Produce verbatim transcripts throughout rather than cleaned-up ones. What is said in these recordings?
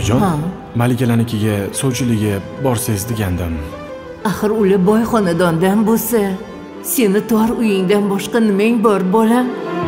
oyijon, Malikalanikiga sovchiligiga borsangiz degandim. Axir ular boy xonadondan bo'lsa, seni tor uyingdan boshqa nimang bor, bolam?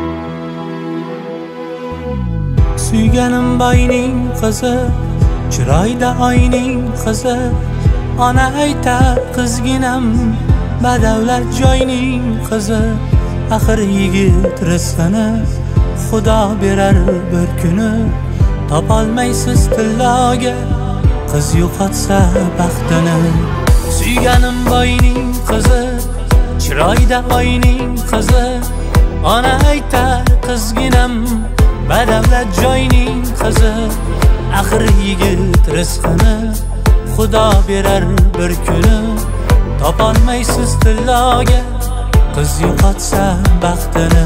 Suyganim boyning qizi, chiroyda oyning qizi, ona aytar qizginam, badavlat joyning qizi. Axir yigit rizqini Xudo berar bir kuni, topolmaysiz tilloga qiz yo'qotsa baxtini. Suyganim boyning qizi, chiroyda oyning qizi, ona aytar qizginam, badavlat joyning qizi. Axir yigit rizqini Xudo berar bir kuni, topolmaysiz tilloga qiz yo'qotsa baxtini.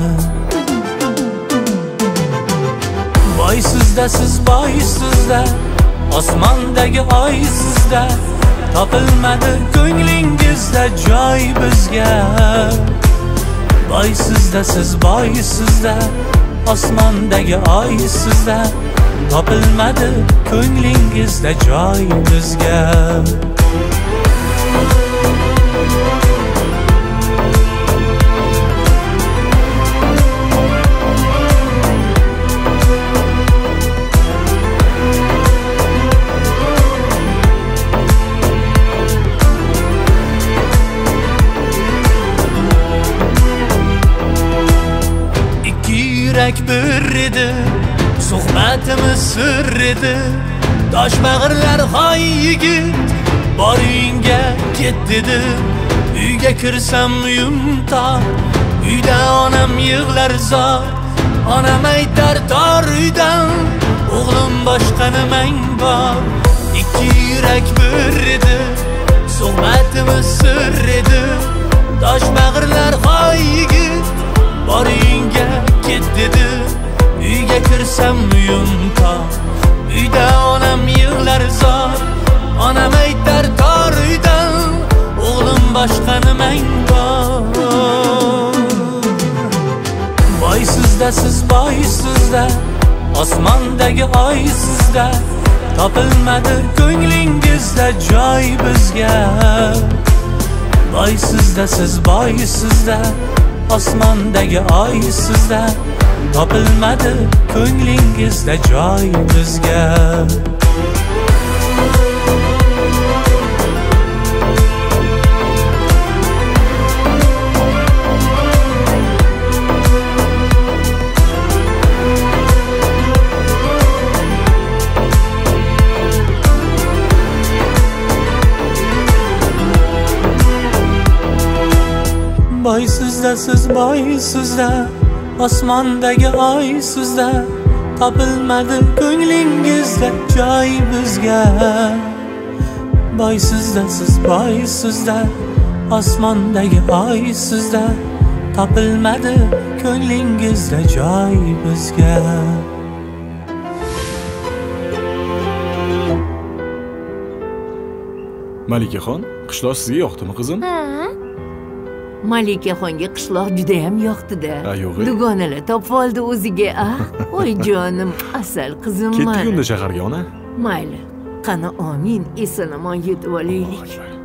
Boysizda siz boysizda, osmondagi oy sizda, topilmadi ko'nglingizda joy bizga. Boysizda siz boysizda, osmondagi oy sizda, topilmadi ko'nglingizda joy bizga. Yurak bir edi, suhbatimiz sir edi. Toshbag'irlar hoy yigit, boringga ket dedi. Uyga kirsam uyim tor, uyda onam yig'lar zor. Onam aytar tor uydan, o'g'lim boshqa nimang bor. Ikki yurak bir edi, suhbatimiz sir edi. Toshbag'irlar hoy yigit, boringga ket dedi. Uyga kirsam uyim tor, uyda onam yig'lar zor. Onam aytar tor uydan, o'g'lim boshqa nimang bor. Boysizda siz boysizda, osmondagi oy sizda, topilmadi ko'nglingizda joy bizga. Boysizda siz boysizda, osmondagi oy sizda, topilmadi ko'nglingizda joy bizga. Boysizda siz boysizda, osmondagi oy sizda, topilmadi ko'nglingizda joy bizga. Boysizda siz boysizda, osmondagi oy sizda, topilmadi ko'nglingizda joy bizga. Malikaxon, qishloq sizga yoqdimi qizim? Ha? Malikaxonga qishloq juda ham yoqdi-da. Dugonalar topib oldi o'ziga, a? Voy jonim, asal qizim. Ketdik unda shaharga ona. Mayli. Qani, amin, eson-omon yetib olaylik.